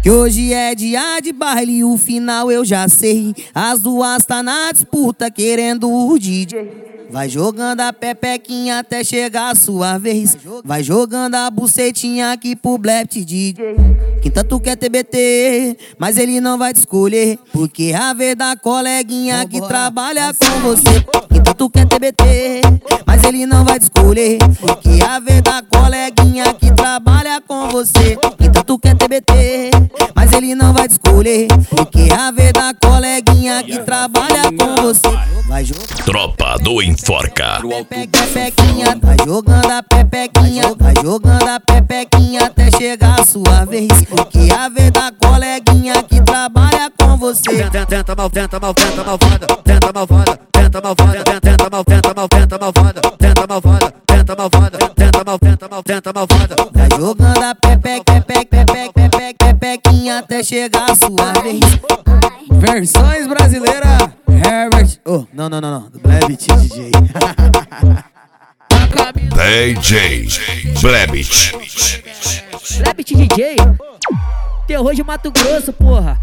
Que hoje é dia de baile e o final eu já sei. As duas tá na disputa querendo o DJ. Vai jogando a pepequinha até chegar a sua vez. Vai jogando a bucetinha aqui pro Black DJ. Quinta tu quer TBT, mas ele não vai te escolher, porque a vez da coleguinha que trabalha com você. Quinta tu quer TBT, mas ele não vai te escolher, porque a vez da coleguinha que trabalha com você. Quinta tu quer TBT, mas ele não vai te escolher, porque a vez da coleguinha que trabalha com você. Vai jogando Tropa do Enforca. pepequinha, vai jogando a pepequinha, vai jogando a pepequinha até chegar a sua vez, porque a vez da coleguinha que trabalha com você. Tenta malvada, tenta malvada, tenta malvada, tenta malvada, tenta malvada, tenta malvada, tenta malvada, tenta malvada, tenta malvada. Vai jogando a pepequinha até chegar a sua vez. Versões brasileiras, Herbert. Oh, não, do Blebit DJ. DJ Blebit. Blebit DJ? Terror de Mato Grosso, porra.